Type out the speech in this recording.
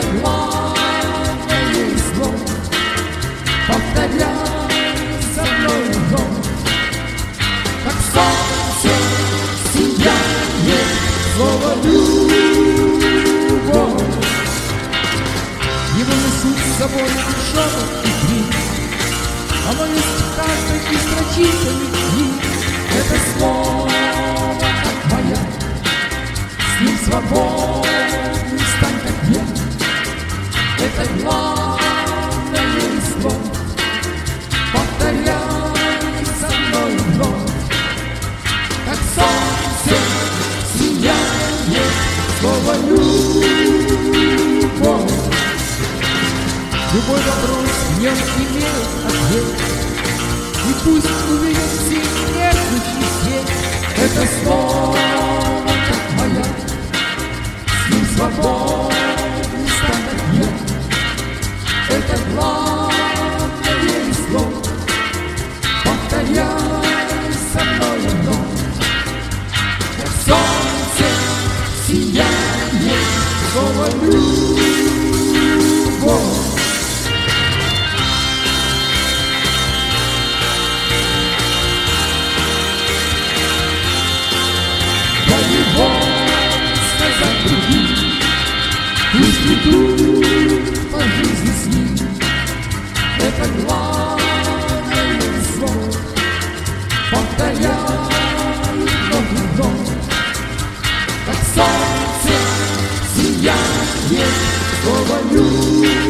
главное зло. Повторяй со мной вновь, как солнце сияет слово любовь. Его несут с собой шепот и крик, оно есть в каждой из прочитанных книг. Это слово, как маяк, с ним свободным стань, как я. Это главное зло. Повторяй со мной вновь, как солнце сияет слово любовь. Любой вопрос в нем имеет ответ, и пусть увидят все нервничный свет. Это слово, как маяк, с ним свободный стань, как я. Это главное зло. Повторяй со мной вновь, как солнце сияет слово любовь. Сказать другим, пусть идут по жизни с ним. Это главное зло. Повторяй вновь и вновь, как солнце сияет слово любовь.